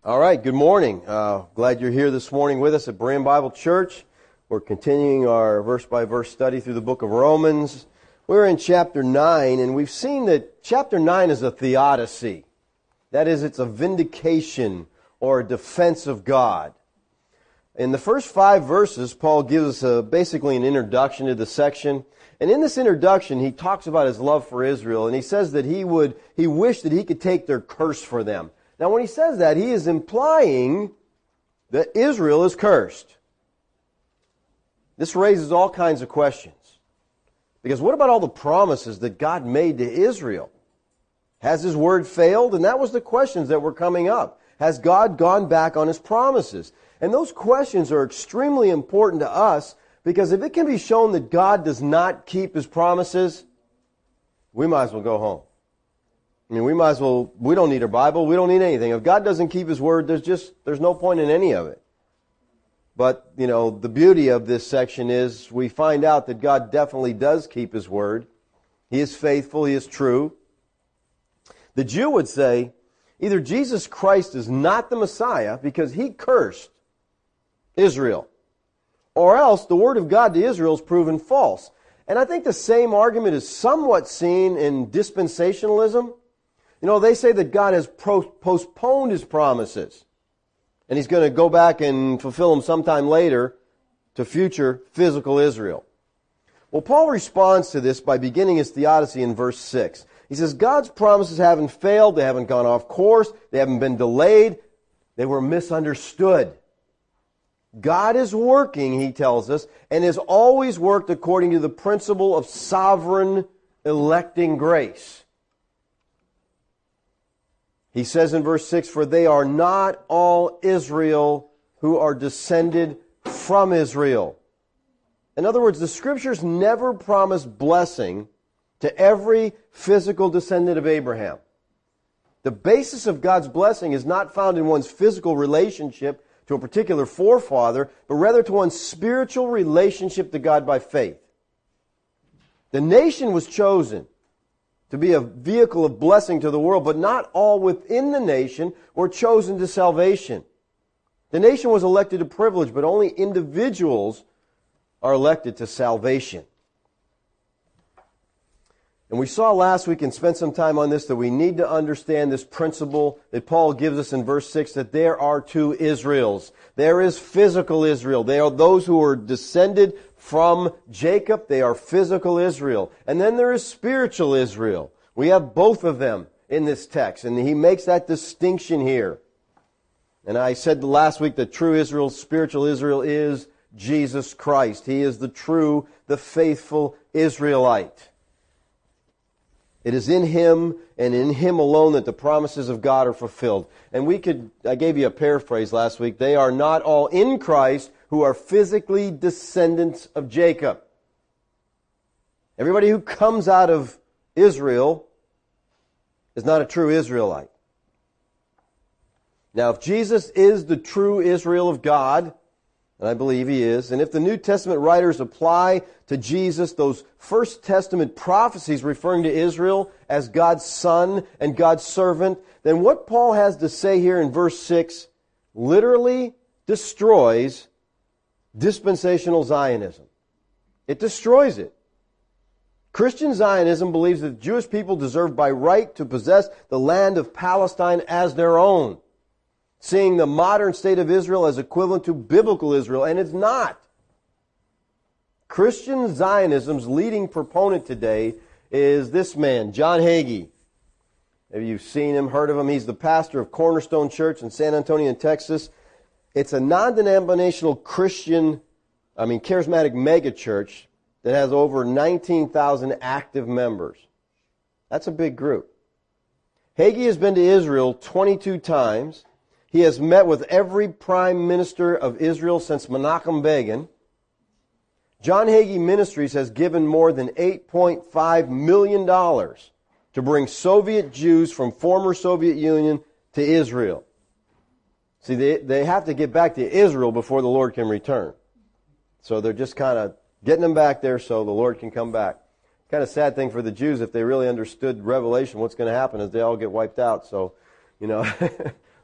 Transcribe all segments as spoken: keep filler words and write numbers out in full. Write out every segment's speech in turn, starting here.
All right, good morning. Uh, glad you're here this morning with us at Berean Bible Church. We're continuing our verse-by-verse study through the book of Romans. We're in chapter nine, and we've seen that chapter nine is a theodicy. That is, it's a vindication or a defense of God. In the first five verses, Paul gives us a, basically an introduction to the section. And in this introduction, he talks about his love for Israel, and he says that he would, he wished that he could take their curse for them. Now, when he says that, he is implying that Israel is cursed. This raises all kinds of questions. Because what about all the promises that God made to Israel? Has His word failed? And that was the questions that were coming up. Has God gone back on His promises? And those questions are extremely important to us, because if it can be shown that God does not keep His promises, we might as well go home. I mean, we might as well, we don't need a Bible, we don't need anything. If God doesn't keep His word, there's just, there's no point in any of it. But, you know, the beauty of this section is we find out that God definitely does keep His word. He is faithful, He is true. The Jew would say, either Jesus Christ is not the Messiah because He cursed Israel, or else the word of God to Israel is proven false. And I think the same argument is somewhat seen in dispensationalism. You know, they say that God has pro- postponed His promises, and He's going to go back and fulfill them sometime later to future physical Israel. Well, Paul responds to this by beginning his theodicy in verse six. He says, God's promises haven't failed, they haven't gone off course, they haven't been delayed, they were misunderstood. God is working, he tells us, and has always worked according to the principle of sovereign electing grace. He says in verse six, for they are not all Israel who are descended from Israel. In other words, the Scriptures never promise blessing to every physical descendant of Abraham. The basis of God's blessing is not found in one's physical relationship to a particular forefather, but rather to one's spiritual relationship to God by faith. The nation was chosen to be a vehicle of blessing to the world, but not all within the nation were chosen to salvation. The nation was elected to privilege, but only individuals are elected to salvation. And we saw last week and spent some time on this that we need to understand this principle that Paul gives us in verse six, that there are two Israels. There is physical Israel. They are those who are descended from Jacob. They are physical Israel. And then there is spiritual Israel. We have both of them in this text, and he makes that distinction here. And I said last week that true Israel, spiritual Israel, is Jesus Christ. He is the true, the faithful Israelite. It is in Him and in Him alone that the promises of God are fulfilled. And we could, I gave you a paraphrase last week, they are not all in Christ who are physically descendants of Jacob. Everybody who comes out of Israel is not a true Israelite. Now, if Jesus is the true Israel of God, and I believe He is, and if the New Testament writers apply to Jesus those First Testament prophecies referring to Israel as God's son and God's servant, then what Paul has to say here in verse six literally destroys dispensational Zionism. It destroys it. Christian Zionism believes that the Jewish people deserve by right to possess the land of Palestine as their own, seeing the modern state of Israel as equivalent to biblical Israel, and it's not. Christian Zionism's leading proponent today is this man, John Hagee. Maybe you've seen him, heard of him. He's the pastor of Cornerstone Church in San Antonio, Texas. It's a non-denominational Christian, I mean charismatic megachurch that has over nineteen thousand active members. That's a big group. Hagee has been to Israel twenty-two times. He has met with every prime minister of Israel since Menachem Begin. John Hagee Ministries has given more than eight point five million dollars to bring Soviet Jews from former Soviet Union to Israel. See, they, they have to get back to Israel before the Lord can return. So they're just kind of getting them back there so the Lord can come back. Kind of sad thing for the Jews, if they really understood Revelation, what's going to happen is they all get wiped out. So, you know,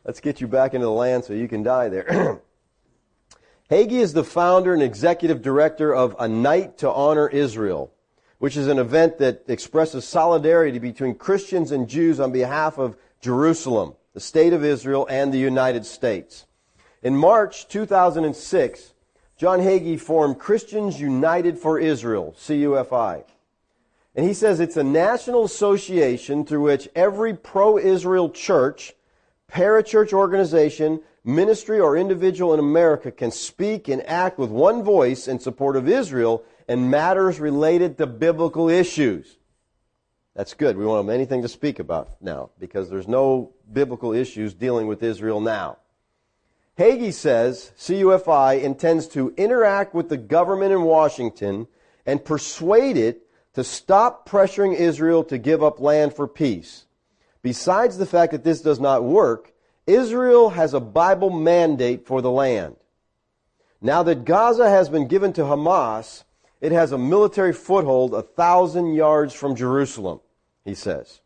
Let's get you back into the land so you can die there. Hagee is the founder and executive director of A Night to Honor Israel, which is an event that expresses solidarity between Christians and Jews on behalf of Jerusalem, the state of Israel, and the United States. In March two thousand six, John Hagee formed Christians United for Israel, C U F I. And he says it's a national association through which every pro-Israel church, parachurch organization, ministry, or individual in America can speak and act with one voice in support of Israel and matters related to biblical issues. That's good. We won't have anything to speak about now because there's no biblical issues dealing with Israel now. Hagee says C U F I intends to interact with the government in Washington and persuade it to stop pressuring Israel to give up land for peace. Besides the fact that this does not work, Israel has a Bible mandate for the land. Now that Gaza has been given to Hamas, it has a military foothold a thousand yards from Jerusalem, he says.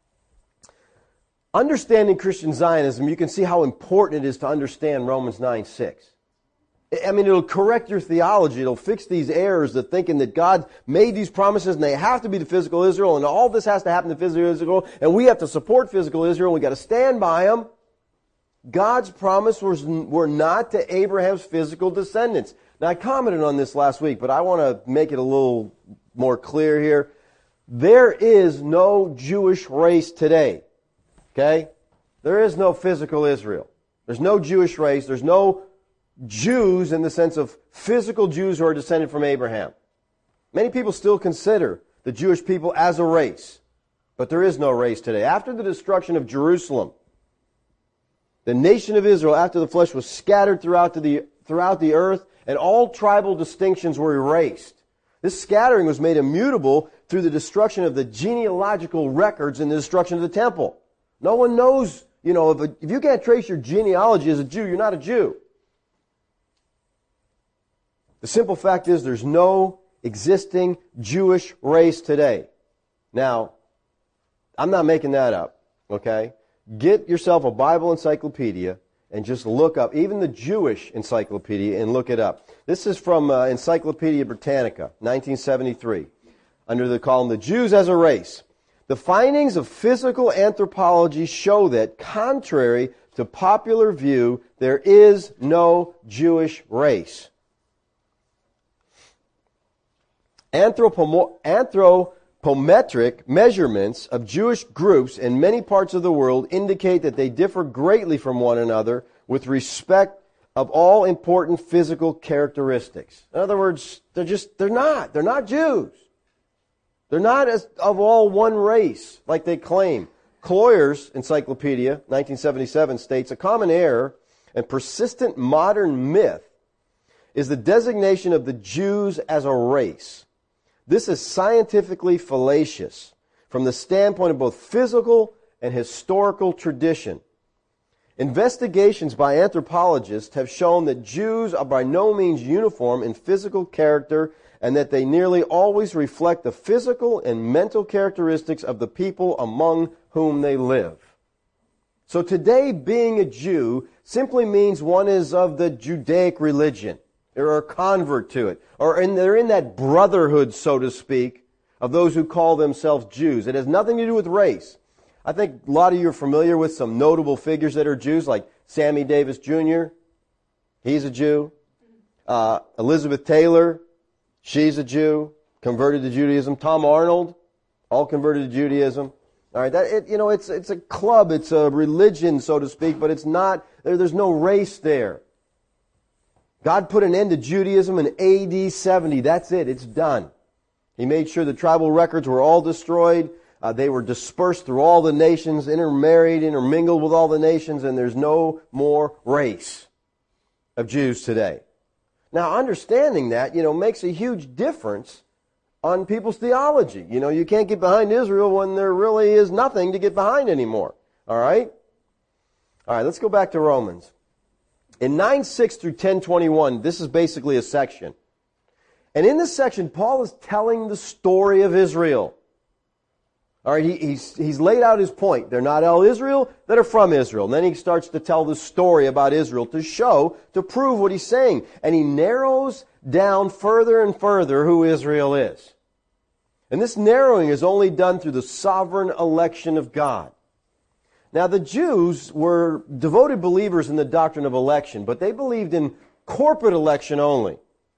Understanding Christian Zionism, you can see how important it is to understand Romans nine six. I mean, it'll correct your theology. It'll fix these errors of thinking that God made these promises and they have to be to physical Israel and all this has to happen to physical Israel and we have to support physical Israel and we've got to stand by them. God's promise was, were not to Abraham's physical descendants. Now, I commented on this last week, but I want to make it a little more clear here. There is no Jewish race today. Okay? There is no physical Israel. There's no Jewish race. There's no Jews in the sense of physical Jews who are descended from Abraham. Many people still consider the Jewish people as a race, but there is no race today. After the destruction of Jerusalem, the nation of Israel, after the flesh, was scattered throughout the, throughout the earth, and all tribal distinctions were erased. This scattering was made immutable through the destruction of the genealogical records and the destruction of the temple. No one knows, you know, if, a, if you can't trace your genealogy as a Jew, you're not a Jew. The simple fact is there's no existing Jewish race today. Now, I'm not making that up, okay? Get yourself a Bible encyclopedia and just look up, even the Jewish encyclopedia, and look it up. This is from uh, Encyclopedia Britannica, nineteen seventy-three, under the column, The Jews as a Race. The findings of physical anthropology show that, contrary to popular view, there is no Jewish race. Anthropomo- anthropometric measurements of Jewish groups in many parts of the world indicate that they differ greatly from one another with respect of all important physical characteristics. In other words, they're just, they're not. They're not Jews. They're not as of all one race, like they claim. Cloyer's Encyclopedia, nineteen seventy-seven, states, a common error and persistent modern myth is the designation of the Jews as a race. This is scientifically fallacious from the standpoint of both physical and historical tradition. Investigations by anthropologists have shown that Jews are by no means uniform in physical character and that they nearly always reflect the physical and mental characteristics of the people among whom they live. So today, being a Jew simply means one is of the Judaic religion, or a convert to it, or in, they're in that brotherhood, so to speak, of those who call themselves Jews. It has nothing to do with race. I think a lot of you are familiar with some notable figures that are Jews, like Sammy Davis Junior He's a Jew. Uh, Elizabeth Taylor, she's a Jew, converted to Judaism. Tom Arnold, all converted to Judaism. All right, that it, you know, it's it's a club, it's a religion, so to speak, but it's not. There, there's no race there. God put an end to Judaism in A D seventy. That's it. It's done. He made sure the tribal records were all destroyed. Uh, they were dispersed through all the nations, intermarried, intermingled with all the nations, and there's no more race of Jews today. Now, understanding that, you know, makes a huge difference on people's theology. You know, you can't get behind Israel when there really is nothing to get behind anymore. All right? All right, let's go back to Romans. In nine six through ten twenty-one, this is basically a section. And in this section, Paul is telling the story of Israel. All right, he, he's, he's laid out his point. They're not all Israel that are from Israel. And then he starts to tell the story about Israel to show, to prove what he's saying. And he narrows down further and further who Israel is. And this narrowing is only done through the sovereign election of God. Now, the Jews were devoted believers in the doctrine of election, but they believed in corporate election only.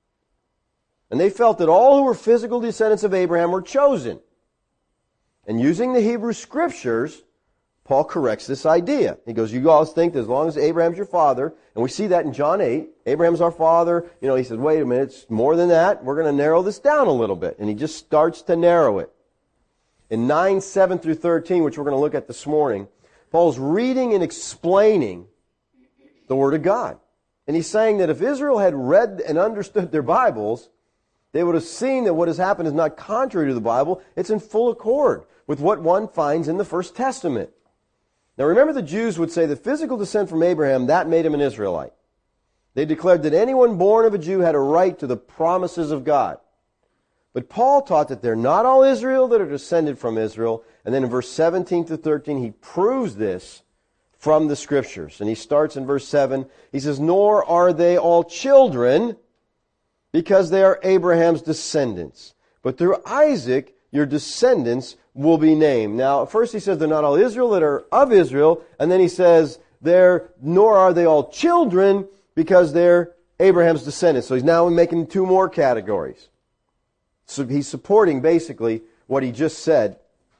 And they felt that all who were physical descendants of Abraham were chosen. And using the Hebrew Scriptures, Paul corrects this idea. He goes, you always think that as long as Abraham's your father, and we see that in John eight, Abraham's our father. You know, he says, wait a minute, it's more than that. We're going to narrow this down a little bit. And he just starts to narrow it. In nine, seven through thirteen, which we're going to look at this morning, Paul's reading and explaining the Word of God. And he's saying that if Israel had read and understood their Bibles, they would have seen that what has happened is not contrary to the Bible. It's in full accord with what one finds in the First Testament. Now remember, the Jews would say the physical descent from Abraham, that made him an Israelite. They declared that anyone born of a Jew had a right to the promises of God. But Paul taught that they're not all Israel that are descended from Israel. And then in verse seventeen to thirteen, he proves this from the Scriptures. And he starts in verse seven. He says, nor are they all children, because they are Abraham's descendants. But through Isaac, your descendants will be named. Now, first he says they're not all Israel that are of Israel, and then he says they're, nor are they all children, because they're Abraham's descendants. So he's now making two more categories. So he's supporting basically what he just said.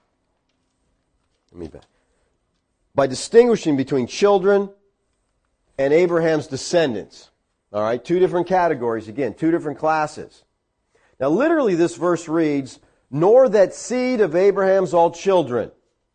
Let me back. By distinguishing between children and Abraham's descendants. All right, two different categories, again, two different classes. Now, literally, this verse reads, nor that seed of Abraham's all children.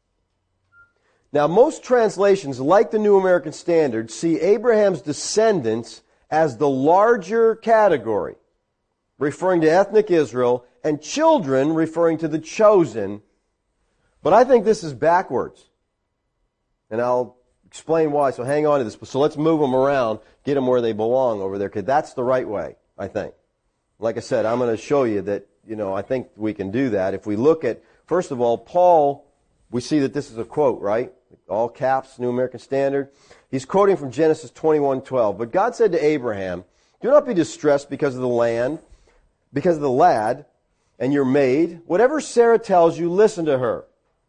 Now, most translations, like the New American Standard, see Abraham's descendants as the larger category, referring to ethnic Israel, and children referring to the chosen. But I think this is backwards. And I'll explain why, so hang on to this. So let's move them around, get them where they belong over there, because that's the right way, I think. Like I said, I'm going to show you that, you know, I think we can do that. If we look at, first of all, Paul, we see that this is a quote, right? All caps, New American Standard. He's quoting from Genesis twenty-one twelve. But God said to Abraham, do not be distressed because of the land, because of the lad, and your maid. Whatever Sarah tells you, listen to her.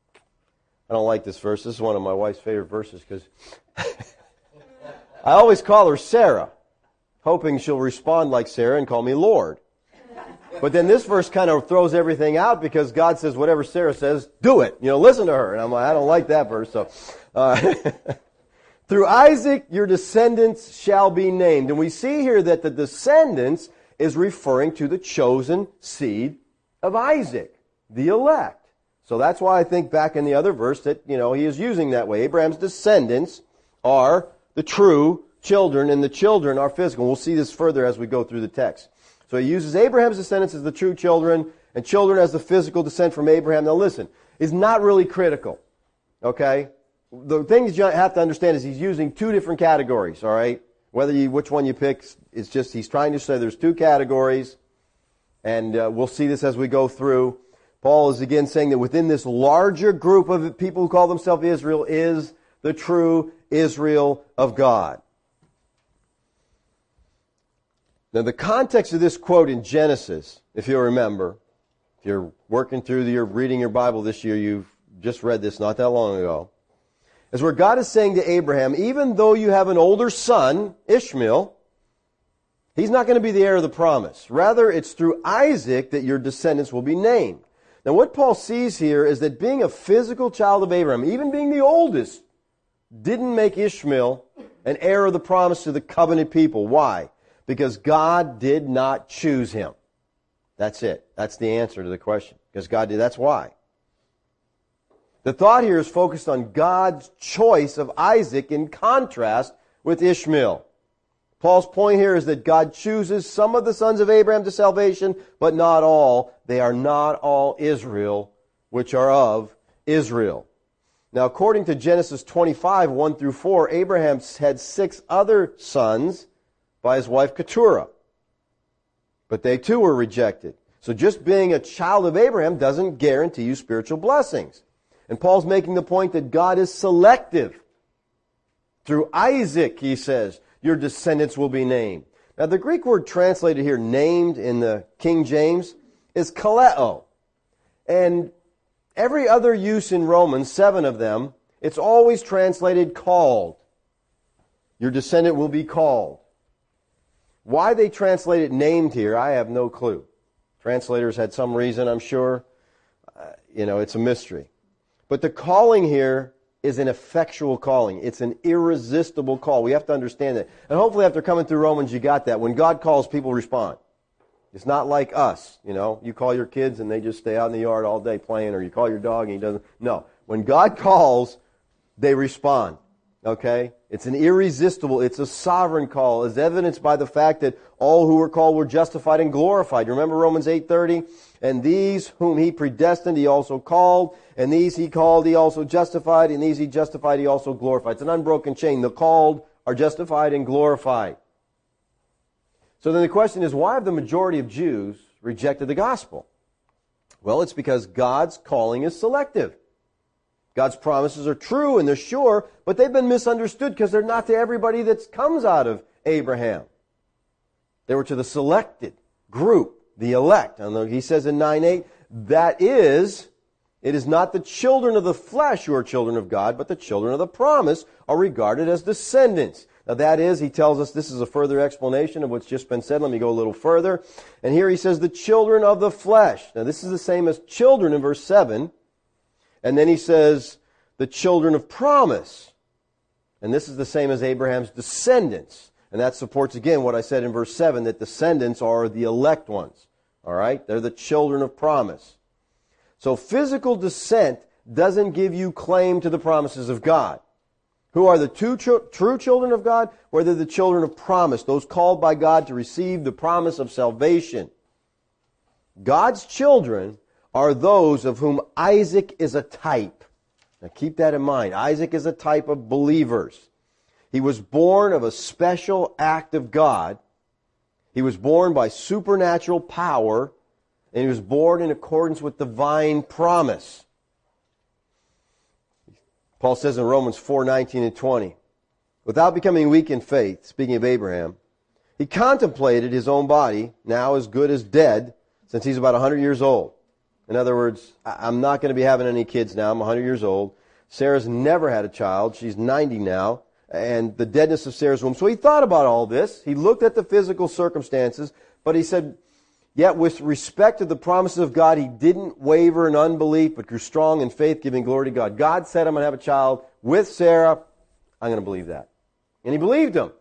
I don't like this verse. This is one of my wife's favorite verses because I always call her Sarah, hoping she'll respond like Sarah and call me Lord. But then this verse kind of throws everything out because God says, whatever Sarah says, do it. You know, listen to her. And I'm like, I don't like that verse. So, uh, through Isaac, your descendants shall be named. And we see here that the descendants is referring to the chosen seed of Isaac, the elect. So that's why I think back in the other verse that, you know, he is using that way. Abraham's descendants are the true children, and the children are physical. We'll see this further as we go through the text. So he uses Abraham's descendants as the true children, and children as the physical descent from Abraham. Now listen, it's not really critical, okay? The thing that you have to understand is he's using two different categories, all right? Whether you, which one you pick, it's just he's trying to say there's two categories, and uh, we'll see this as we go through. Paul is again saying that within this larger group of people who call themselves Israel is the true Israel of God. Now the context of this quote in Genesis, if you'll remember, if you're working through the, you're reading your Bible this year, you've just read this not that long ago, is where God is saying to Abraham, even though you have an older son, Ishmael, he's not going to be the heir of the promise. Rather, it's through Isaac that your descendants will be named. Now what Paul sees here is that being a physical child of Abraham, even being the oldest, didn't make Ishmael an heir of the promise to the covenant people. Why? Because God did not choose him. That's it. That's the answer to the question. Because God did. That's why. The thought here is focused on God's choice of Isaac in contrast with Ishmael. Paul's point here is that God chooses some of the sons of Abraham to salvation, but not all. They are not all Israel, which are of Israel. Now, according to Genesis twenty-five, one through four, Abraham had six other sons by his wife Keturah. But they too were rejected. So just being a child of Abraham doesn't guarantee you spiritual blessings. And Paul's making the point that God is selective. Through Isaac, he says, your descendants will be named. Now, the Greek word translated here, named in the King James, is kaleo. And every other use in Romans, seven of them, it's always translated called. Your descendant will be called. Why they translate it named here, I have no clue. Translators had some reason, I'm sure. Uh, you know, it's a mystery. But the calling here is an effectual calling. It's an irresistible call. We have to understand that. And hopefully after coming through Romans, you got that. When God calls, people respond. It's not like us, you know. You call your kids and they just stay out in the yard all day playing, or you call your dog and he doesn't. No. When God calls, they respond. Okay? It's an irresistible, it's a sovereign call, as evidenced by the fact that all who were called were justified and glorified. You remember Romans eight thirty? And these whom he predestined, he also called. And these he called, he also justified. And these he justified, he also glorified. It's an unbroken chain. The called are justified and glorified. So then the question is, why have the majority of Jews rejected the gospel? Well, it's because God's calling is selective. God's promises are true and they're sure, but they've been misunderstood because they're not to everybody that comes out of Abraham. They were to the selected group, the elect. And he says in nine eight, that is, it is not the children of the flesh who are children of God, but the children of the promise are regarded as descendants. Now that is, he tells us, this is a further explanation of what's just been said. Let me go a little further. And here he says, the children of the flesh. Now this is the same as children in verse seven. And then he says, the children of promise. And this is the same as Abraham's descendants. And that supports again what I said in verse seven, that descendants are the elect ones. All right? They're the children of promise. So physical descent doesn't give you claim to the promises of God. Who are the two tr- true children of God? Or they're the children of promise, those called by God to receive the promise of salvation. God's children are those of whom Isaac is a type. Now keep that in mind. Isaac is a type of believers. He was born of a special act of God. He was born by supernatural power, and he was born in accordance with divine promise. Paul says in Romans four nineteen and twenty, without becoming weak in faith, speaking of Abraham, he contemplated his own body, now as good as dead, since he's about one hundred years old. In other words, I'm not going to be having any kids now. I'm one hundred years old. Sarah's never had a child. She's ninety now. And the deadness of Sarah's womb. So he thought about all this. He looked at the physical circumstances. But he said, yet with respect to the promises of God, he didn't waver in unbelief, but grew strong in faith, giving glory to God. God said, I'm going to have a child with Sarah. I'm going to believe that. And he believed him.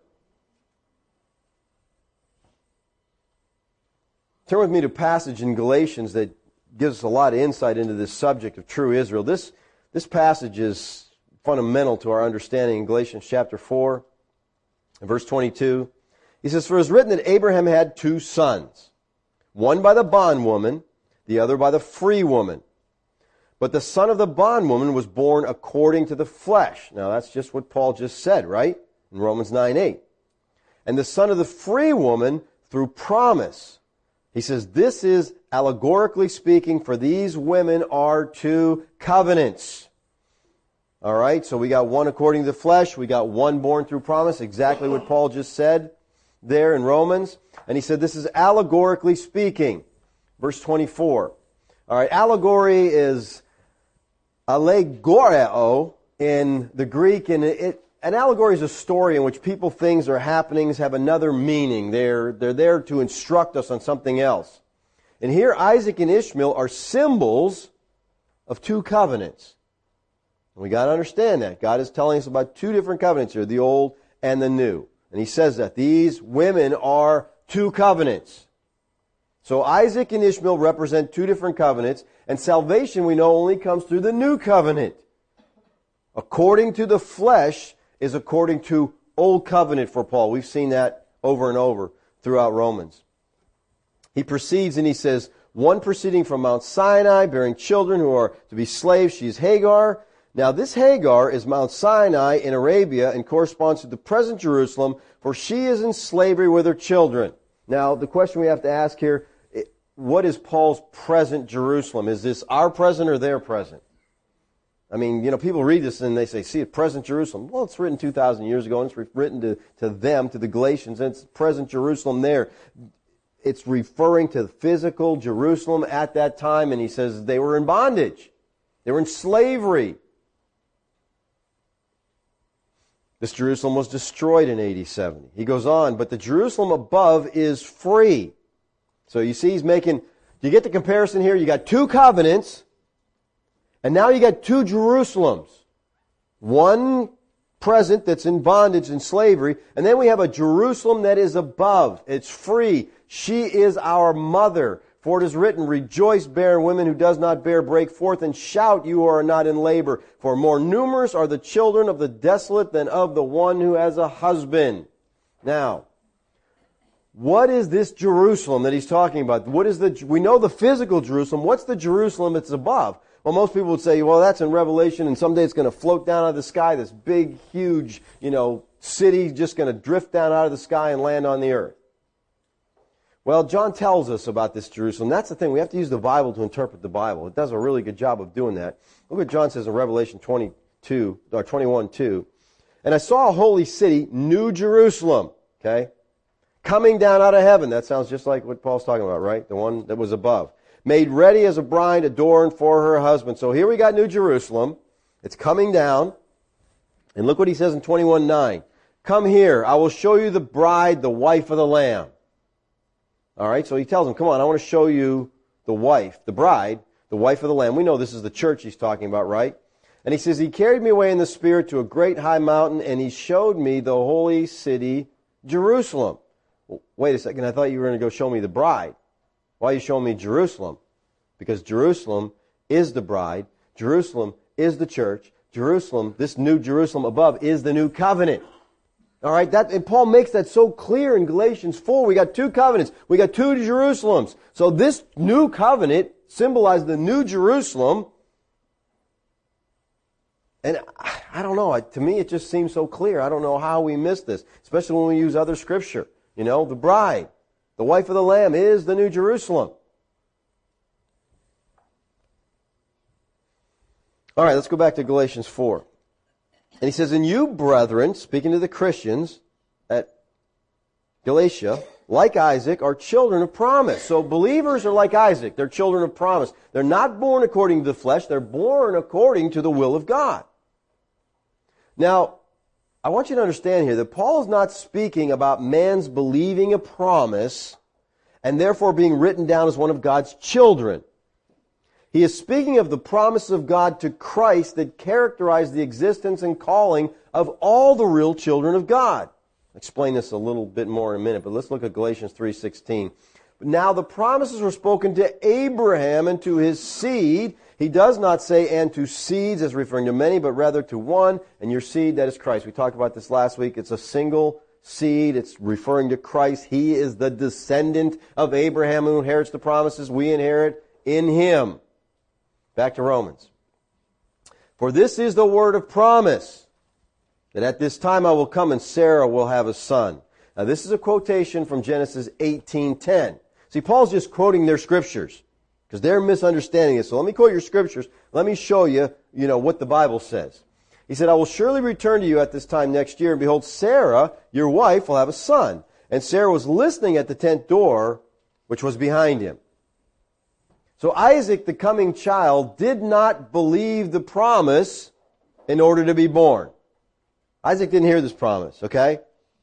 Turn with me to a passage in Galatians that gives us a lot of insight into this subject of true Israel. This, this passage is fundamental to our understanding in Galatians chapter four, verse twenty-two. He says, for it is written that Abraham had two sons, one by the bondwoman, the other by the free woman. But the son of the bondwoman was born according to the flesh. Now that's just what Paul just said, right? In Romans nine eight. And the son of the free woman through promise. He says, this is allegorically speaking, for these women are two covenants. All right, so we got one according to the flesh. We got one born through promise, exactly what Paul just said there in Romans. And he said this is allegorically speaking. Verse twenty-four. All right, allegory is allegoreo in the Greek, and it, an allegory is a story in which people, things, or happenings have another meaning. They're, they're there to instruct us on something else. And here Isaac and Ishmael are symbols of two covenants. We got to understand that. God is telling us about two different covenants here, the old and the new. And he says that these women are two covenants. So Isaac and Ishmael represent two different covenants, and salvation we know only comes through the new covenant. According to the flesh is according to old covenant for Paul. We've seen that over and over throughout Romans. He proceeds and he says, one proceeding from Mount Sinai, bearing children who are to be slaves, she is Hagar. Now this Hagar is Mount Sinai in Arabia and corresponds to the present Jerusalem, for she is in slavery with her children. Now the question we have to ask here, what is Paul's present Jerusalem? Is this our present or their present? I mean, you know, people read this and they say, see it, present Jerusalem. Well, it's written two thousand years ago, and it's written to, to them, to the Galatians, and it's present Jerusalem there. It's referring to physical Jerusalem at that time, and he says they were in bondage. They were in slavery. This Jerusalem was destroyed in A D seventy. He goes on, but the Jerusalem above is free. So you see he's making, you get the comparison here? You got two covenants, and now you got two Jerusalems. One present that's in bondage and slavery, and then we have a Jerusalem that is above. It's free. She is our mother. For it is written, rejoice, barren women who does not bear, break forth and shout, you who are not in labor. For more numerous are the children of the desolate than of the one who has a husband. Now, what is this Jerusalem that he's talking about? What is the, we know the physical Jerusalem. What's the Jerusalem that's above? Well, most people would say, well, that's in Revelation, and someday it's going to float down out of the sky, this big, huge, you know, city just going to drift down out of the sky and land on the earth. Well, John tells us about this Jerusalem. That's the thing. We have to use the Bible to interpret the Bible. It does a really good job of doing that. Look what John says in Revelation twenty-two, or twenty-one two. And I saw a holy city, New Jerusalem, okay, coming down out of heaven. That sounds just like what Paul's talking about, right? The one that was above. Made ready as a bride adorned for her husband. So here we got New Jerusalem. It's coming down. And look what he says in twenty-one nine. Come here, I will show you the bride, the wife of the Lamb. All right, so he tells them, come on, I want to show you the wife, the bride, the wife of the Lamb. We know this is the church he's talking about, right? And he says, he carried me away in the Spirit to a great high mountain, and he showed me the holy city, Jerusalem. Well, wait a second, I thought you were going to go show me the bride. Why are you showing me Jerusalem? Because Jerusalem is the bride. Jerusalem is the church. Jerusalem, this new Jerusalem above, is the new covenant. All right, that, and Paul makes that so clear in Galatians four. We got two covenants. We got two Jerusalems. So this new covenant symbolizes the new Jerusalem. And I don't know, to me it just seems so clear. I don't know how we miss this, especially when we use other scripture. You know, the bride, the wife of the Lamb is the new Jerusalem. All right, let's go back to Galatians four. And he says, and you, brethren, speaking to the Christians at Galatia, like Isaac, are children of promise. So believers are like Isaac. They're children of promise. They're not born according to the flesh. They're born according to the will of God. Now, I want you to understand here that Paul is not speaking about man's believing a promise and therefore being written down as one of God's children. He is speaking of the promises of God to Christ that characterize the existence and calling of all the real children of God. I'll explain this a little bit more in a minute, but let's look at Galatians three sixteen. Now the promises were spoken to Abraham and to his seed. He does not say, and to seeds, as referring to many, but rather to one, and your seed, that is Christ. We talked about this last week. It's a single seed. It's referring to Christ. He is the descendant of Abraham who inherits the promises. We inherit in him. Back to Romans. For this is the word of promise, that at this time I will come and Sarah will have a son. Now this is a quotation from Genesis eighteen ten. See, Paul's just quoting their scriptures, because they're misunderstanding it. So let me quote your scriptures. Let me show you, you know, what the Bible says. He said, I will surely return to you at this time next year, and behold, Sarah, your wife, will have a son. And Sarah was listening at the tent door, which was behind him. So Isaac, the coming child, did not believe the promise in order to be born. Isaac didn't hear this promise, okay?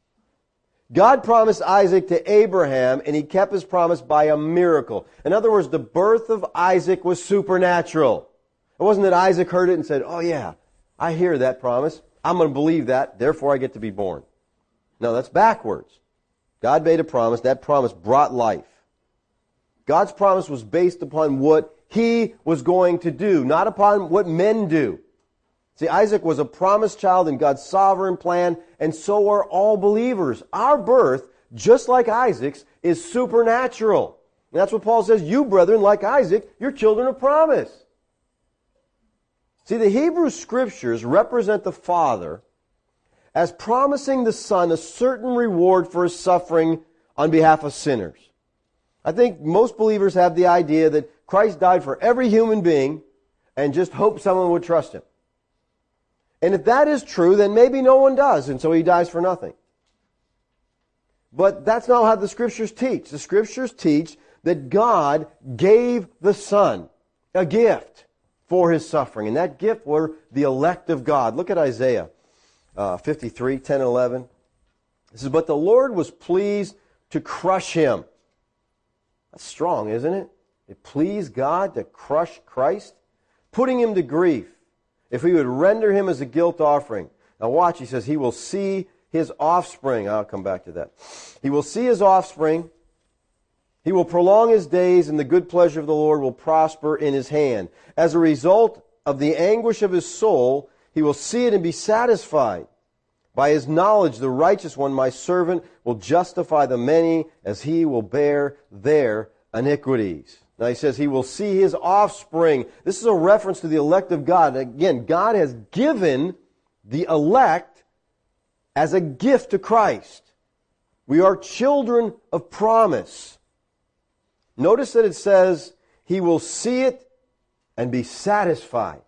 God promised Isaac to Abraham, and he kept his promise by a miracle. In other words, the birth of Isaac was supernatural. It wasn't that Isaac heard it and said, oh yeah, I hear that promise. I'm going to believe that, therefore I get to be born. No, that's backwards. God made a promise. That promise brought life. God's promise was based upon what he was going to do, not upon what men do. See, Isaac was a promised child in God's sovereign plan, and so are all believers. Our birth, just like Isaac's, is supernatural. And that's what Paul says, you brethren, like Isaac, you're children of promise. See, the Hebrew Scriptures represent the Father as promising the Son a certain reward for his suffering on behalf of sinners. I think most believers have the idea that Christ died for every human being and just hope someone would trust him. And if that is true, then maybe no one does, and so he dies for nothing. But that's not how the Scriptures teach. The Scriptures teach that God gave the Son a gift for His suffering. And that gift were the elect of God. Look at Isaiah uh, fifty-three, ten and eleven. It says, "But the Lord was pleased to crush Him." That's strong, isn't it? It pleased God to crush Christ, putting Him to grief, if He would render Him as a guilt offering. Now watch, He says, He will see His offspring. I'll come back to that. He will see His offspring. He will prolong His days, and the good pleasure of the Lord will prosper in His hand. As a result of the anguish of His soul, He will see it and be satisfied. By His knowledge, the righteous one, my servant, will justify the many as He will bear their iniquities. Now He says He will see His offspring. This is a reference to the elect of God. Again, God has given the elect as a gift to Christ. We are children of promise. Notice that it says He will see it and be satisfied.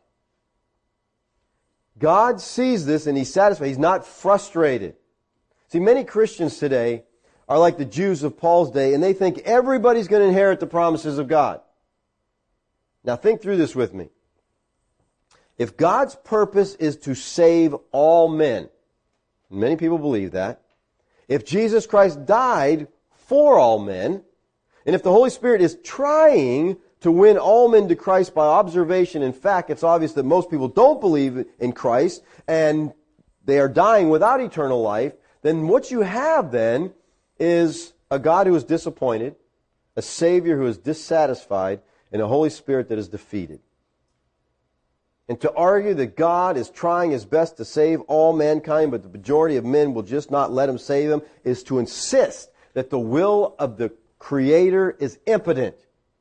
God sees this and He's satisfied. He's not frustrated. See, many Christians today are like the Jews of Paul's day, and they think everybody's going to inherit the promises of God. Now think through this with me. If God's purpose is to save all men, many people believe that, if Jesus Christ died for all men, and if the Holy Spirit is trying to win all men to Christ by observation, in fact, it's obvious that most people don't believe in Christ, and they are dying without eternal life, then what you have then is a God who is disappointed, a Savior who is dissatisfied, and a Holy Spirit that is defeated. And to argue that God is trying His best to save all mankind, but the majority of men will just not let Him save them, is to insist that the will of the Creator is impotent.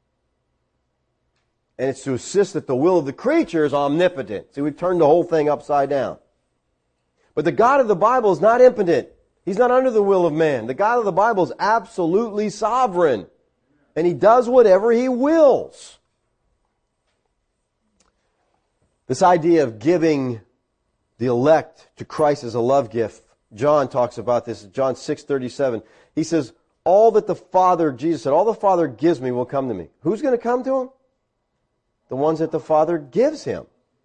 And it's to insist that the will of the creature is omnipotent. See, we've turned the whole thing upside down. But the God of the Bible is not impotent. He's not under the will of man. The God of the Bible is absolutely sovereign. And He does whatever He wills. This idea of giving the elect to Christ as a love gift, John talks about this in John six thirty-seven. He says, all that the Father, Jesus said, all the Father gives me will come to me. Who's going to come to Him? The ones that the Father gives Him.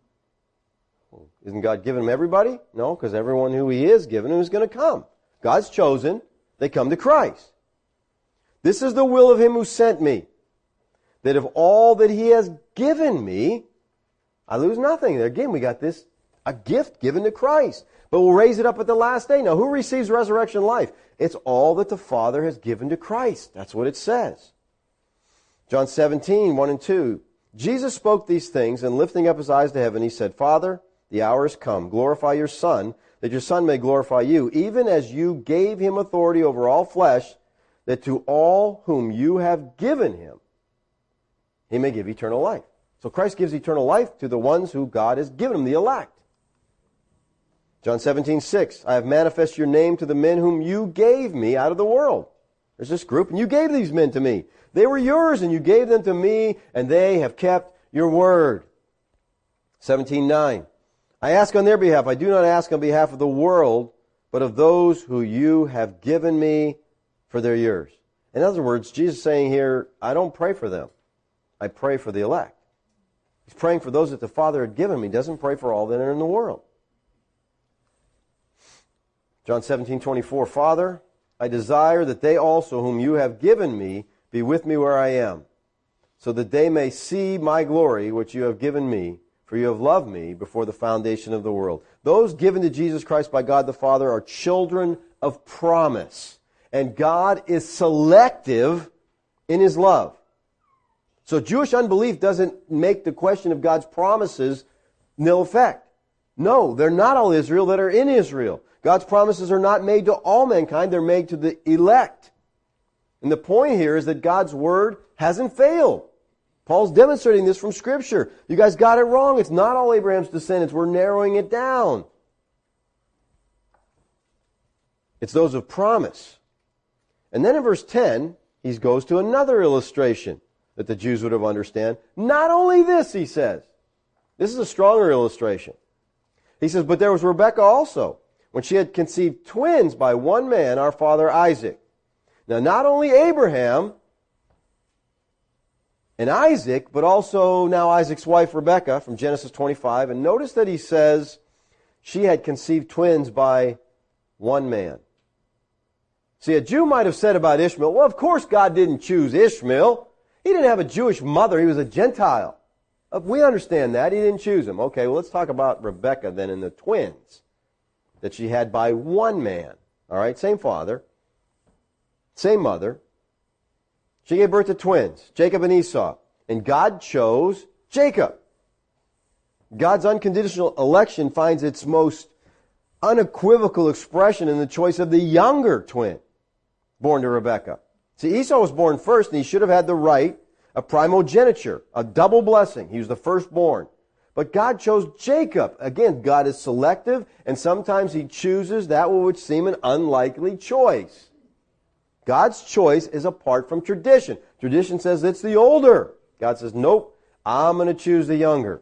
Isn't God giving Him everybody? No, because everyone who He is given is going to come. God's chosen. They come to Christ. This is the will of Him who sent me, that of all that He has given me, I lose nothing. Again, we got this, a gift given to Christ. But we'll raise it up at the last day. Now, who receives resurrection life? It's all that the Father has given to Christ. That's what it says. John seventeen, one and two. Jesus spoke these things, and lifting up His eyes to heaven, He said, Father, the hour is come. Glorify your Son, that your Son may glorify you, even as you gave Him authority over all flesh, that to all whom you have given Him, He may give eternal life. So Christ gives eternal life to the ones who God has given Him, the elect. John seventeen, six. I have manifested your name to the men whom you gave me out of the world. There's this group, and you gave these men to me. They were yours, and you gave them to me, and they have kept your word. seventeen, nine. I ask on their behalf. I do not ask on behalf of the world, but of those who you have given me, for they're yours. In other words, Jesus is saying here, I don't pray for them. I pray for the elect. He's praying for those that the Father had given me. He doesn't pray for all that are in the world. John seventeen, twenty-four. Father, I desire that they also whom you have given me be with me where I am, so that they may see my glory which you have given me, for you have loved me before the foundation of the world. Those given to Jesus Christ by God the Father are children of promise. And God is selective in His love. So Jewish unbelief doesn't make the question of God's promises nil effect. No, they're not all Israel that are in Israel. God's promises are not made to all mankind, they're made to the elect. And the point here is that God's Word hasn't failed. Paul's demonstrating this from Scripture. You guys got it wrong. It's not all Abraham's descendants. We're narrowing it down. It's those of promise. And then in verse ten, he goes to another illustration that the Jews would have understood. Not only this, he says. This is a stronger illustration. He says, but there was Rebekah also, when she had conceived twins by one man, our father Isaac. Now, not only Abraham and Isaac, but also now Isaac's wife Rebekah from Genesis twenty-five. And notice that he says she had conceived twins by one man. See, a Jew might have said about Ishmael, well, of course God didn't choose Ishmael. He didn't have a Jewish mother. He was a Gentile. We understand that. He didn't choose him. Okay, well, let's talk about Rebekah then and the twins that she had by one man. All right, same father, same mother. She gave birth to twins, Jacob and Esau. And God chose Jacob. God's unconditional election finds its most unequivocal expression in the choice of the younger twin born to Rebekah. See, Esau was born first, and he should have had the right of primogeniture, a double blessing. He was the firstborn. But God chose Jacob. Again, God is selective, and sometimes He chooses that which would seem an unlikely choice. God's choice is apart from tradition. Tradition says it's the older. God says, nope, I'm going to choose the younger.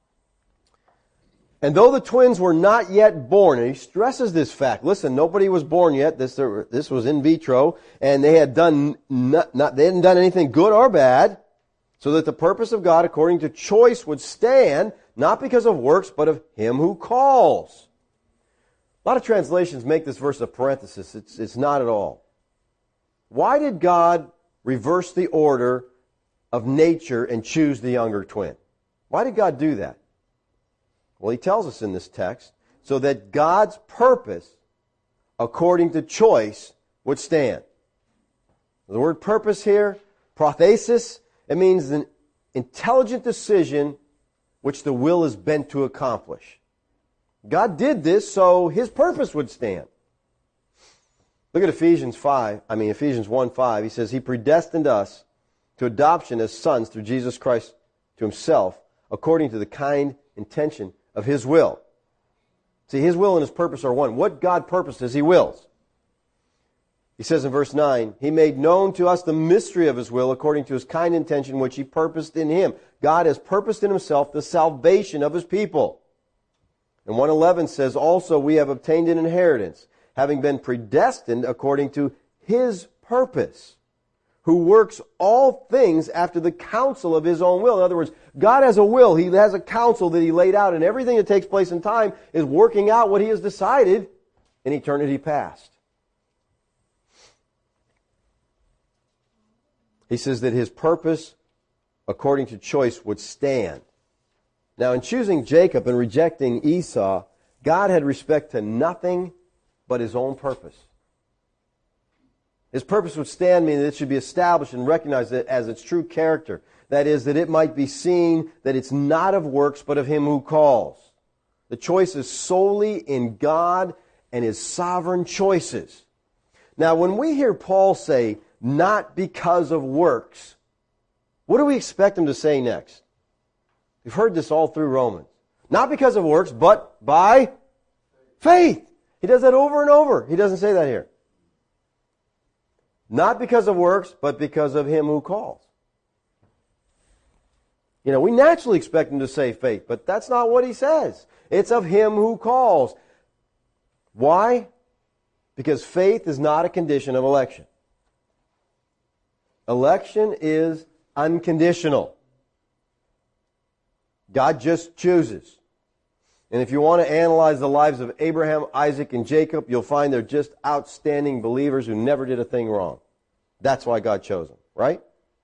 And though the twins were not yet born, and he stresses this fact, listen, nobody was born yet, this, this was in vitro, and they had done not, not, they hadn't done anything good or bad, so that the purpose of God according to choice would stand, not because of works, but of Him who calls. A lot of translations make this verse a parenthesis. It's, it's not at all. Why did God reverse the order of nature and choose the younger twin? Why did God do that? Well, He tells us in this text, so that God's purpose, according to choice, would stand. The word purpose here, prothesis, it means an intelligent decision which the will is bent to accomplish. God did this so His purpose would stand. Look at Ephesians five, I mean Ephesians one five. He says, He predestined us to adoption as sons through Jesus Christ to Himself, according to the kind intention of His will. See, His will and His purpose are one. What God purposes, He wills. He says in verse nine, He made known to us the mystery of His will according to His kind intention which He purposed in Him. God has purposed in Himself the salvation of His people. And one eleven says, also we have obtained an inheritance, having been predestined according to His purpose, who works all things after the counsel of His own will. In other words, God has a will. He has a counsel that He laid out, and everything that takes place in time is working out what He has decided in eternity past. He says that His purpose, according to choice, would stand. Now, in choosing Jacob and rejecting Esau, God had respect to nothing but His own purpose. His purpose would stand, meaning that it should be established and recognized as its true character. That is, that it might be seen that it's not of works, but of Him who calls. The choice is solely in God and His sovereign choices. Now, when we hear Paul say, not because of works, what do we expect him to say next? We've heard this all through Romans. Not because of works, but by faith. He does that over and over. He doesn't say that here. Not because of works, but because of Him who calls. You know, we naturally expect him to say faith, but that's not what he says. It's of Him who calls. Why? Because faith is not a condition of election. Election is unconditional. God just chooses. And if you want to analyze the lives of Abraham, Isaac, and Jacob, you'll find they're just outstanding believers who never did a thing wrong. That's why God chose them, right?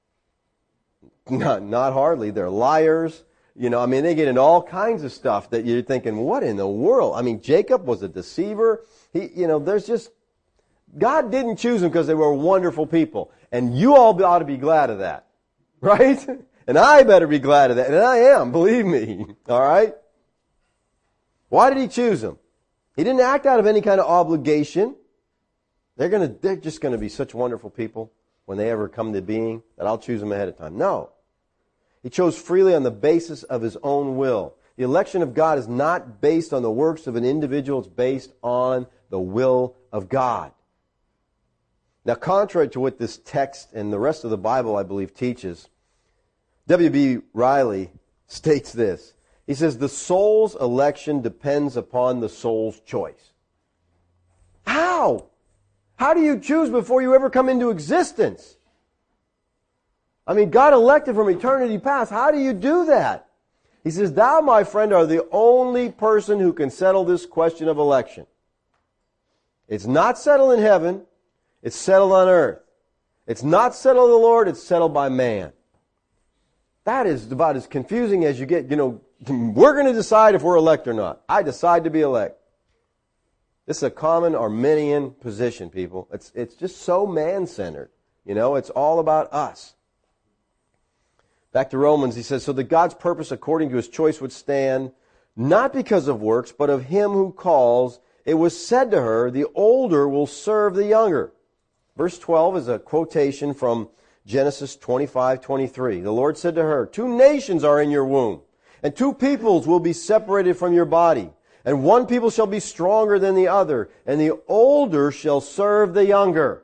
Not, not hardly. They're liars. You know, I mean, they get into all kinds of stuff that you're thinking, what in the world? I mean, Jacob was a deceiver. He, you know, there's just, God didn't choose them because they were wonderful people. And you all ought to be glad of that. Right? And I better be glad of that. And I am, believe me. All right? Why did He choose them? He didn't act out of any kind of obligation. They're gonna, they're just going to be such wonderful people when they ever come to being that I'll choose them ahead of time. No. He chose freely on the basis of His own will. The election of God is not based on the works of an individual. It's based on the will of God. Now, contrary to what this text and the rest of the Bible, I believe, teaches, W B Riley states this. He says the soul's election depends upon the soul's choice. How? How do you choose before you ever come into existence? I mean, God elected from eternity past. How do you do that? He says, thou, my friend, are the only person who can settle this question of election. It's not settled in heaven. It's settled on earth. It's not settled in the Lord. It's settled by man. That is about as confusing as you get. You know, we're going to decide if we're elect or not. I decide to be elect. This is a common Arminian position, people. It's, it's just so man-centered. You know, it's all about us. Back to Romans, he says, so that God's purpose according to His choice would stand, not because of works, but of Him who calls. It was said to her, the older will serve the younger. Verse twelve is a quotation from Genesis twenty-five twenty-three. The Lord said to her, two nations are in your womb, and two peoples will be separated from your body. And one people shall be stronger than the other, and the older shall serve the younger.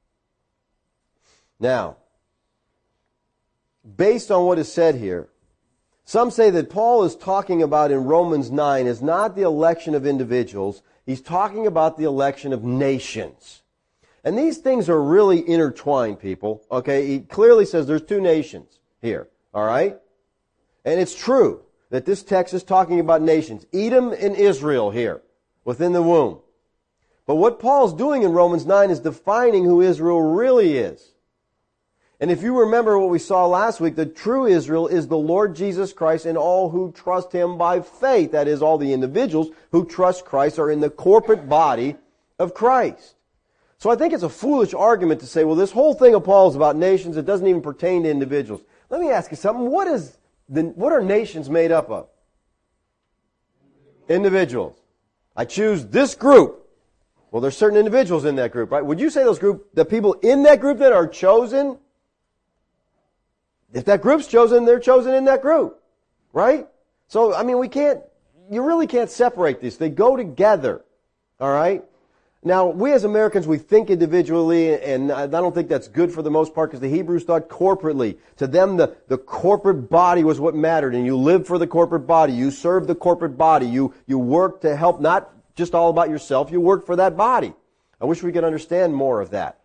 Now, based on what is said here, some say that Paul is talking about in Romans nine is not the election of individuals. He's talking about the election of nations. And these things are really intertwined, people. Okay, he clearly says there's two nations here. All right? And it's true that this text is talking about nations. Edom and Israel here, within the womb. But what Paul's doing in Romans nine is defining who Israel really is. And if you remember what we saw last week, the true Israel is the Lord Jesus Christ and all who trust Him by faith. That is, all the individuals who trust Christ are in the corporate body of Christ. So I think it's a foolish argument to say, well, this whole thing of Paul is about nations. It doesn't even pertain to individuals. Let me ask you something. What is the, what are nations made up of? Individuals. I choose this group. Well, there's certain individuals in that group, right? Would you say those group, the people in that group that are chosen, if that group's chosen, they're chosen in that group, right? So, I mean, we can't, you really can't separate these. They go together, all right? Now, we as Americans, we think individually, and I don't think that's good for the most part, because the Hebrews thought corporately. To them, the, the corporate body was what mattered, and you lived for the corporate body. You served the corporate body. You, you worked to help, not just all about yourself. You worked for that body. I wish we could understand more of that.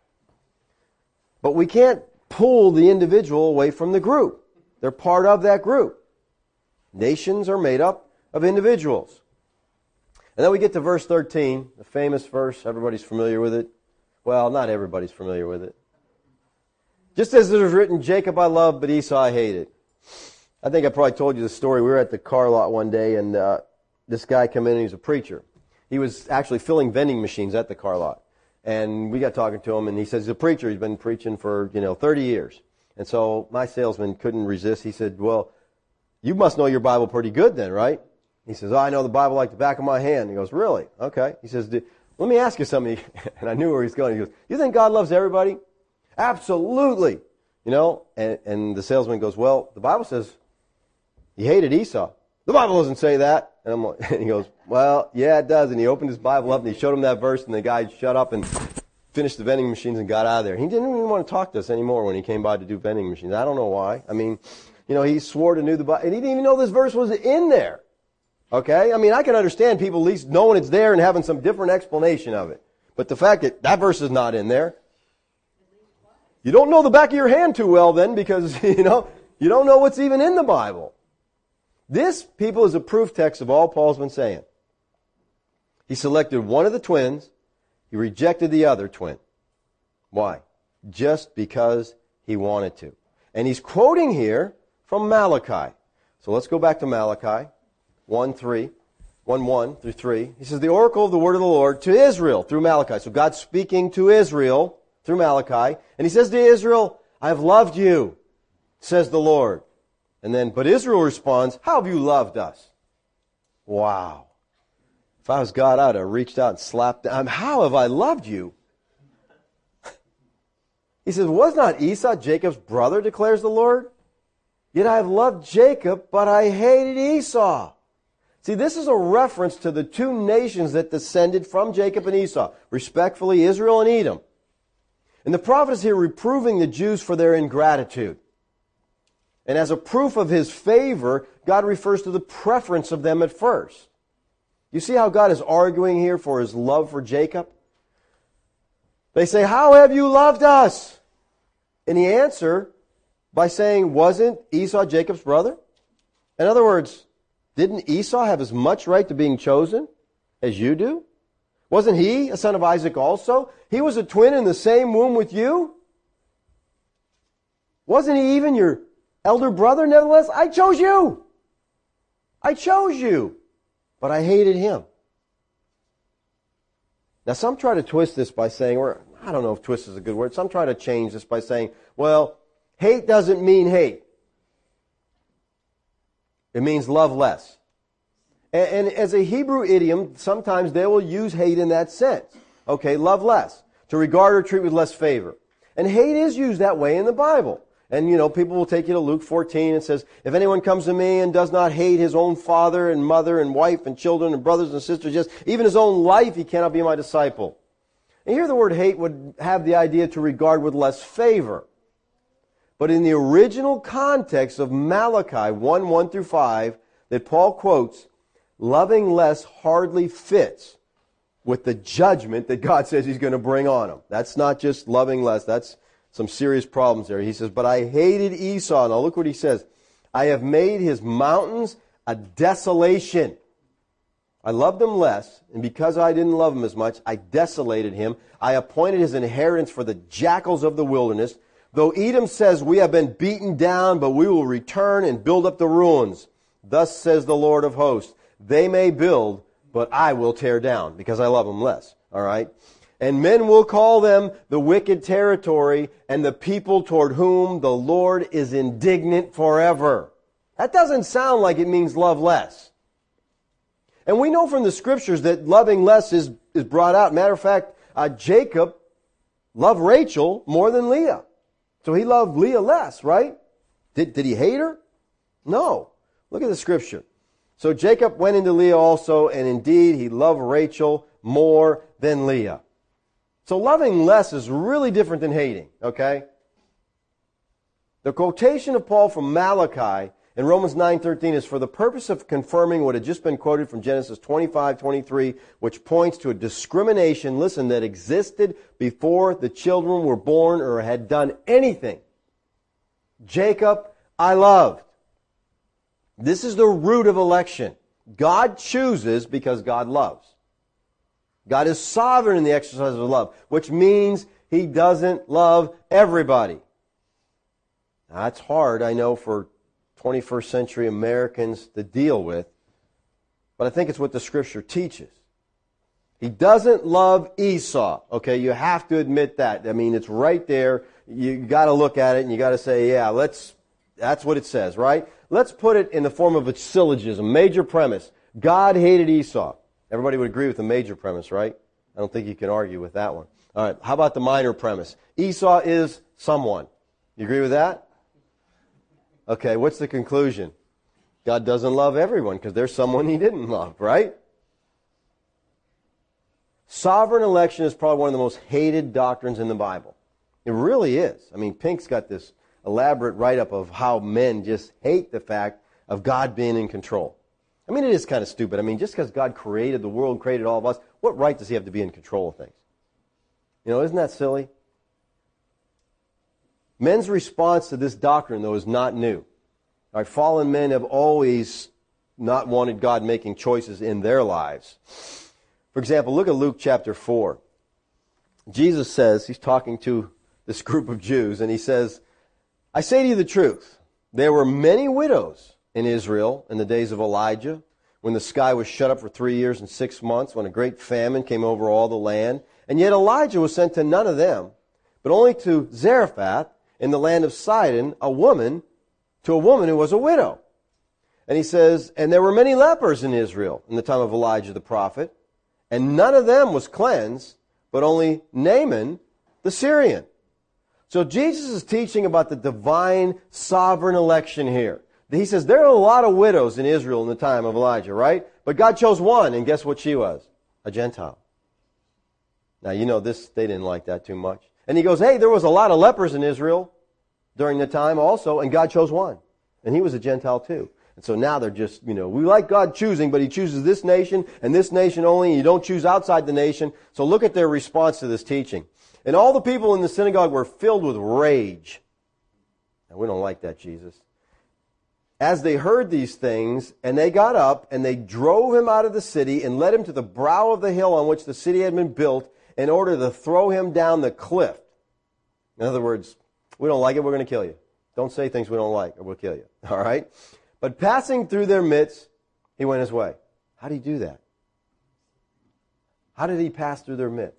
But we can't pull the individual away from the group. They're part of that group. Nations are made up of individuals. And then we get to verse thirteen, the famous verse. Everybody's familiar with it. Well, not everybody's familiar with it. Just as it was written, Jacob I loved, but Esau I hated. I think I probably told you the story. We were at the car lot one day, and uh, this guy came in, and he's a preacher. He was actually filling vending machines at the car lot. And we got talking to him, and he says he's a preacher. He's been preaching for, you know, thirty years. And so my salesman couldn't resist. He said, well, you must know your Bible pretty good then, right? He says, oh, I know the Bible like the back of my hand. He goes, really? Okay. He says, let me ask you something. And I knew where he's going. He goes, you think God loves everybody? Absolutely. You know, and, and the salesman goes, well, the Bible says he hated Esau. The Bible doesn't say that. And, I'm like, and he goes, well, yeah, it does. And he opened his Bible up and he showed him that verse, and the guy shut up and finished the vending machines and got out of there. He didn't even want to talk to us anymore when he came by to do vending machines. I don't know why. I mean, you know, he swore to knew the Bible, and he didn't even know this verse was in there. Okay? I mean, I can understand people at least knowing it's there and having some different explanation of it. But the fact that that verse is not in there, you don't know the back of your hand too well then, because, you know, you don't know what's even in the Bible. This, people, is a proof text of all Paul's been saying. He selected one of the twins. He rejected the other twin. Why? Just because he wanted to. And he's quoting here from Malachi. So let's go back to Malachi one three, one one through three. He says, the oracle of the word of the Lord to Israel through Malachi. So God's speaking to Israel through Malachi. And he says to Israel, I have loved you, says the Lord. And then, but Israel responds, how have you loved us? Wow. If I was God, I'd have reached out and slapped down. How have I loved you? He says, was not Esau Jacob's brother, declares the Lord? Yet I have loved Jacob, but I hated Esau. See, this is a reference to the two nations that descended from Jacob and Esau, respectfully Israel and Edom. And the prophet is here reproving the Jews for their ingratitude. And as a proof of His favor, God refers to the preference of them at first. You see how God is arguing here for His love for Jacob? They say, how have you loved us? And He answers by saying, wasn't Esau Jacob's brother? In other words, didn't Esau have as much right to being chosen as you do? Wasn't he a son of Isaac also? He was a twin in the same womb with you? Wasn't he even your elder brother? Nevertheless, I chose you. I chose you. But I hated him. Now some try to twist this by saying, or I don't know if twist is a good word, some try to change this by saying, well, hate doesn't mean hate. It means love less. And, and as a Hebrew idiom, sometimes they will use hate in that sense. Okay, love less. To regard or treat with less favor. And hate is used that way in the Bible. And, you know, people will take you to Luke fourteen and says, if anyone comes to me and does not hate his own father and mother and wife and children and brothers and sisters, just even his own life, he cannot be my disciple. And here the word hate would have the idea to regard with less favor. But in the original context of Malachi one, one through five, that Paul quotes, loving less hardly fits with the judgment that God says He's going to bring on them. That's not just loving less, that's some serious problems there. He says, but I hated Esau. Now look what he says. I have made his mountains a desolation. I loved him less, and because I didn't love him as much, I desolated him. I appointed his inheritance for the jackals of the wilderness. Though Edom says, we have been beaten down, but we will return and build up the ruins. Thus says the Lord of hosts, they may build, but I will tear down, because I love them less. All right? And men will call them the wicked territory and the people toward whom the Lord is indignant forever. That doesn't sound like it means love less. And we know from the Scriptures that loving less is, is brought out. Matter of fact, uh, Jacob loved Rachel more than Leah. So he loved Leah less, right? Did, did he hate her? No. Look at the Scripture. So Jacob went into Leah also, and indeed he loved Rachel more than Leah. So loving less is really different than hating, okay? The quotation of Paul from Malachi in Romans nine thirteen is for the purpose of confirming what had just been quoted from Genesis twenty-five twenty-three, which points to a discrimination, listen, that existed before the children were born or had done anything. Jacob, I loved. This is the root of election. God chooses because God loves. God is sovereign in the exercise of love, which means He doesn't love everybody. Now, that's hard, I know, for twenty-first century Americans to deal with, but I think it's what the Scripture teaches. He doesn't love Esau. Okay, you have to admit that. I mean, it's right there. You got to look at it and you got to say, yeah, let's. That's what it says, right? Let's put it in the form of a syllogism, major premise. God hated Esau. Everybody would agree with the major premise, right? I don't think you can argue with that one. All right, how about the minor premise? Esau is someone. You agree with that? Okay, what's the conclusion? God doesn't love everyone because there's someone He didn't love, right? Sovereign election is probably one of the most hated doctrines in the Bible. It really is. I mean, Pink's got this elaborate write-up of how men just hate the fact of God being in control. I mean, it is kind of stupid. I mean, just because God created the world, created all of us, what right does He have to be in control of things? You know, isn't that silly? Men's response to this doctrine, though, is not new. Our fallen men have always not wanted God making choices in their lives. For example, look at Luke chapter four. Jesus says, He's talking to this group of Jews, and He says, I say to you the truth, there were many widows in Israel in the days of Elijah, when the sky was shut up for three years and six months, when a great famine came over all the land. And yet Elijah was sent to none of them, but only to Zarephath in the land of Sidon, a woman, to a woman who was a widow. And he says, and there were many lepers in Israel in the time of Elijah the prophet, and none of them was cleansed, but only Naaman the Syrian. So Jesus is teaching about the divine sovereign election here. He says there are a lot of widows in Israel in the time of Elijah, right? But God chose one, and guess what she was? A Gentile. Now, you know this, they didn't like that too much. And he goes, hey, there was a lot of lepers in Israel during the time also, and God chose one. And he was a Gentile too. And so now they're just, you know, we like God choosing, but he chooses this nation and this nation only, and you don't choose outside the nation. So look at their response to this teaching. And all the people in the synagogue were filled with rage. And we don't like that, Jesus. As they heard these things, and they got up, and they drove him out of the city, and led him to the brow of the hill on which the city had been built, in order to throw him down the cliff. In other words, we don't like it, we're going to kill you. Don't say things we don't like, or we'll kill you. All right? But passing through their midst, he went his way. How did he do that? How did he pass through their midst?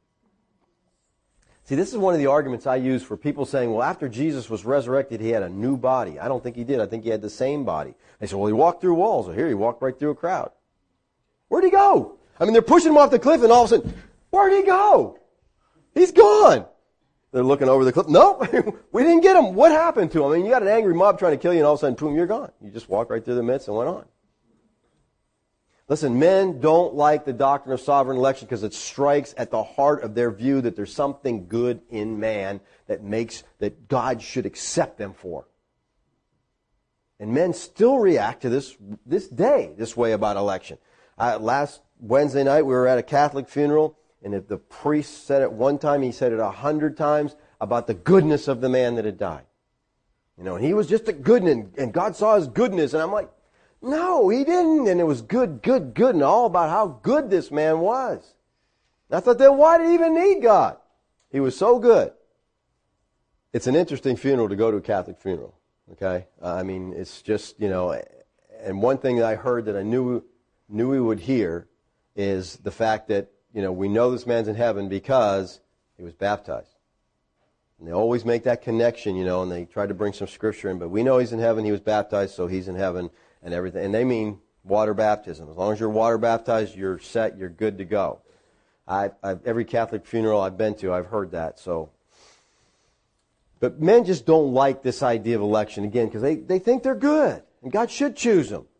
See, this is one of the arguments I use for people saying, well, after Jesus was resurrected, he had a new body. I don't think he did. I think he had the same body. They say, well, he walked through walls. Well, here he walked right through a crowd. Where'd he go? I mean, they're pushing him off the cliff, and all of a sudden, where'd he go? He's gone. They're looking over the cliff. Nope, we didn't get him. What happened to him? I mean, you got an angry mob trying to kill you, and all of a sudden, boom, you're gone. You just walked right through the midst and went on. Listen, men don't like the doctrine of sovereign election because it strikes at the heart of their view that there's something good in man that makes, that God should accept them for. And men still react to this, this day, this way about election. Uh, last Wednesday night, we were at a Catholic funeral, and if the priest said it one time, he said it a hundred times about the goodness of the man that had died. You know, and he was just a good, and, and God saw his goodness, and I'm like, no, he didn't. And it was good, good, good, and all about how good this man was. And I thought, then why did he even need God? He was so good. It's an interesting funeral to go to a Catholic funeral, okay? Uh, I mean, it's just, you know, and one thing that I heard that I knew knew we would hear is the fact that, you know, we know this man's in heaven because he was baptized. And they always make that connection, you know, and they try to bring some scripture in, but we know he's in heaven, he was baptized, so he's in heaven. And everything, and they mean water baptism. As long as you're water baptized, you're set, you're good to go. I, I, every Catholic funeral I've been to, I've heard that. So, but men just don't like this idea of election again because they, they think they're good, and God should choose them.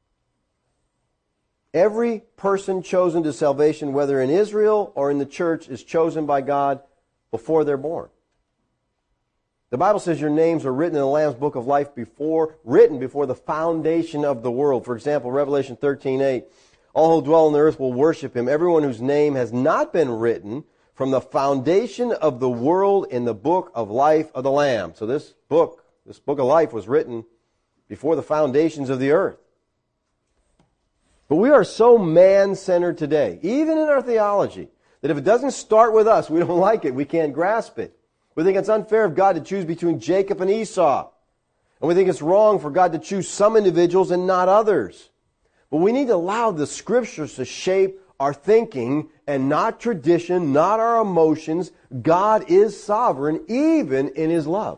Every person chosen to salvation, whether in Israel or in the church, is chosen by God before they're born. The Bible says your names are written in the Lamb's Book of Life before, written before the foundation of the world. For example, Revelation thirteen eight, all who dwell on the earth will worship him, everyone whose name has not been written from the foundation of the world in the book of life of the Lamb. So this book, this book of life was written before the foundations of the earth. But we are so man-centered today, even in our theology, that if it doesn't start with us, we don't like it, we can't grasp it. We think it's unfair of God to choose between Jacob and Esau. And we think it's wrong for God to choose some individuals and not others. But we need to allow the Scriptures to shape our thinking and not tradition, not our emotions. God is sovereign even in His love.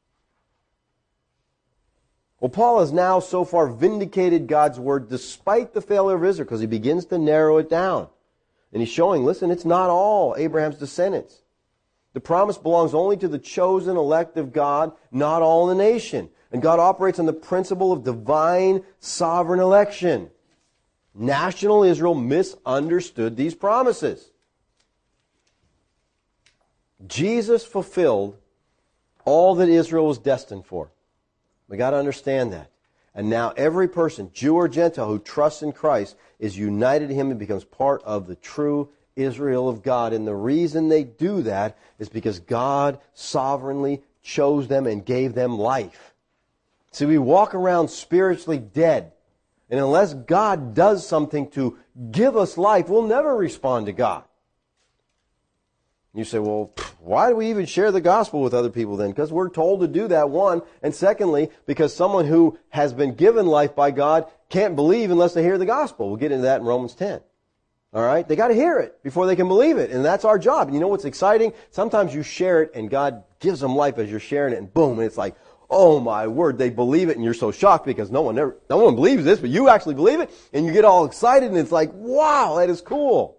Well, Paul has now so far vindicated God's Word despite the failure of Israel because he begins to narrow it down. And he's showing, listen, it's not all Abraham's descendants. The promise belongs only to the chosen elect of God, not all the nation. And God operates on the principle of divine sovereign election. National Israel misunderstood these promises. Jesus fulfilled all that Israel was destined for. We got to understand that. And now every person, Jew or Gentile, who trusts in Christ is united to Him and becomes part of the true Israel of God. And the reason they do that is because God sovereignly chose them and gave them life. See, we walk around spiritually dead. And unless God does something to give us life, we'll never respond to God. You say, well, why do we even share the gospel with other people then? Because we're told to do that, one. And secondly, because someone who has been given life by God can't believe unless they hear the gospel. We'll get into that in Romans ten. All right? They got to hear it before they can believe it. And that's our job. And you know what's exciting? Sometimes you share it and God gives them life as you're sharing it. And boom, and it's like, oh my word, they believe it. And you're so shocked because no one ever, no one believes this, but you actually believe it. And you get all excited and it's like, wow, that is cool.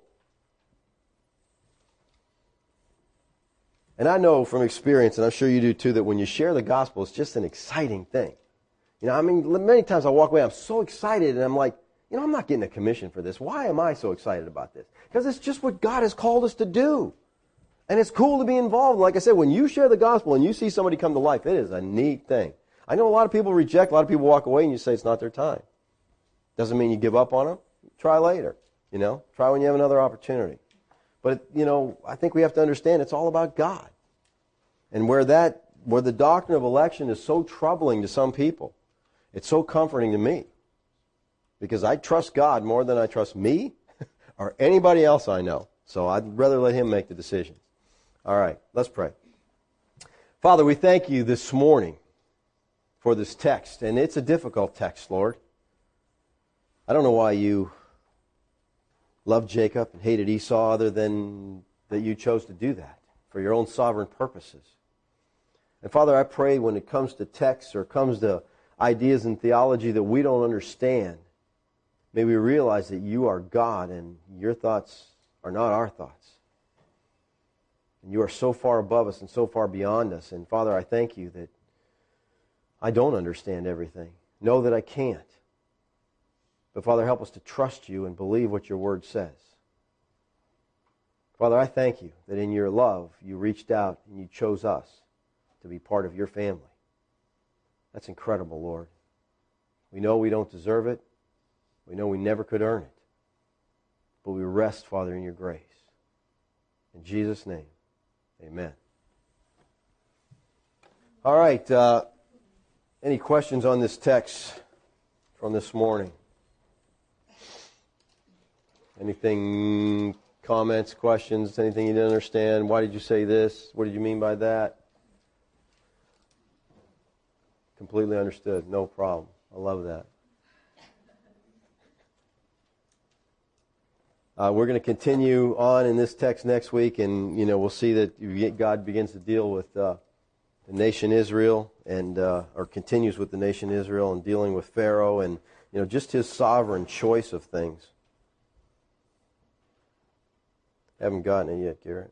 And I know from experience, and I'm sure you do too, that when you share the gospel, it's just an exciting thing. You know, I mean, many times I walk away, I'm so excited, and I'm like, you know, I'm not getting a commission for this. Why am I so excited about this? Because it's just what God has called us to do. And it's cool to be involved. Like I said, when you share the gospel and you see somebody come to life, it is a neat thing. I know a lot of people reject, a lot of people walk away, and you say it's not their time. Doesn't mean you give up on them. Try later, you know. Try when you have another opportunity. But, you know, I think we have to understand it's all about God. And where that, where the doctrine of election is so troubling to some people, it's so comforting to me. Because I trust God more than I trust me or anybody else I know. So I'd rather let Him make the decisions. All right, let's pray. Father, we thank You this morning for this text. And it's a difficult text, Lord. I don't know why You loved Jacob and hated Esau other than that You chose to do that for Your own sovereign purposes. And Father, I pray when it comes to texts or comes to ideas in theology that we don't understand, may we realize that You are God and Your thoughts are not our thoughts. And You are so far above us and so far beyond us. And Father, I thank You that I don't understand everything. Know that I can't. But Father, help us to trust You and believe what Your Word says. Father, I thank You that in Your love You reached out and You chose us to be part of Your family. That's incredible, Lord. We know we don't deserve it. We know we never could earn it. But we rest, Father, in Your grace. In Jesus' name, amen. All right. Uh, any questions on this text from this morning? Anything, comments, questions, anything you didn't understand? Why did you say this? What did you mean by that? Completely understood. No problem. I love that. Uh, we're going to continue on in this text next week, and you know we'll see that God begins to deal with uh, the nation Israel, and uh, or continues with the nation Israel, and dealing with Pharaoh, and you know just his sovereign choice of things. Haven't gotten it yet, Garrett.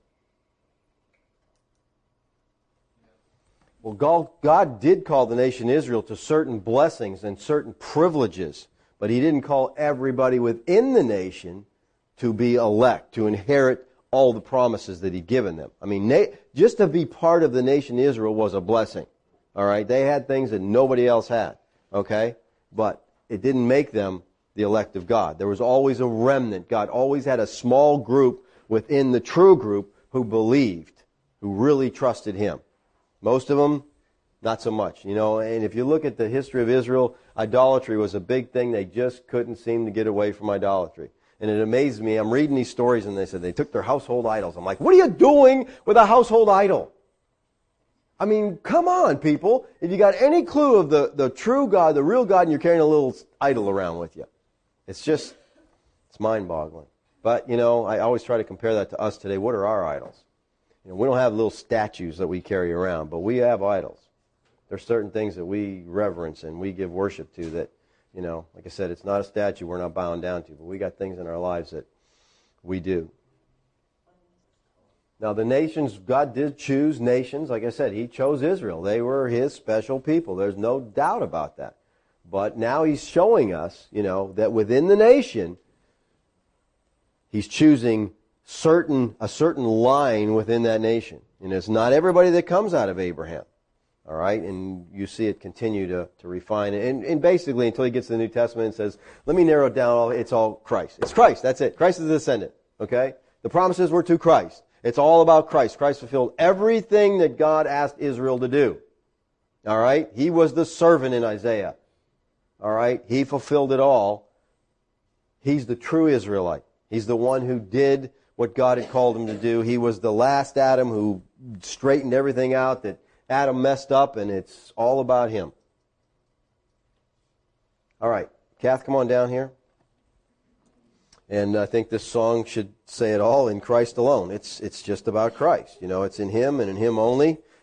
Well, God, God did call the nation Israel to certain blessings and certain privileges, but He didn't call everybody within the nation to be elect, to inherit all the promises that He'd given them. I mean, na- just to be part of the nation Israel was a blessing. All right? They had things that nobody else had. Okay? But it didn't make them the elect of God. There was always a remnant. God always had a small group within the true group who believed, who really trusted Him. Most of them, not so much. You know, and if you look at the history of Israel, idolatry was a big thing. They just couldn't seem to get away from idolatry. And it amazed me. I'm reading these stories and they said they took their household idols. I'm like, what are you doing with a household idol? I mean, come on, people. If you got any clue of the, the true God, the real God, and you're carrying a little idol around with you. It's just, it's mind-boggling. But, you know, I always try to compare that to us today. What are our idols? You know, we don't have little statues that we carry around, but we have idols. There's certain things that we reverence and we give worship to that, you know, like I said, it's not a statue we're not bowing down to, but we got things in our lives that we do. Now, the nations, God did choose nations. Like I said, He chose Israel. They were His special people. There's no doubt about that. But now He's showing us, you know, that within the nation, He's choosing certain a certain line within that nation. And it's not everybody that comes out of Abraham. All right? And you see it continue to, to refine it. And, and basically, until He gets to the New Testament and says, let me narrow it down, it's all Christ. It's Christ, that's it. Christ is the descendant. Okay? The promises were to Christ. It's all about Christ. Christ fulfilled everything that God asked Israel to do. All right? He was the servant in Isaiah. All right? He fulfilled it all. He's the true Israelite. He's the one who did what God had called him to do. He was the last Adam who straightened everything out that Adam messed up, and it's all about Him. All right. Kath, come on down here. And I think this song should say it all, in Christ alone. It's it's just about Christ. You know, it's in Him and in Him only.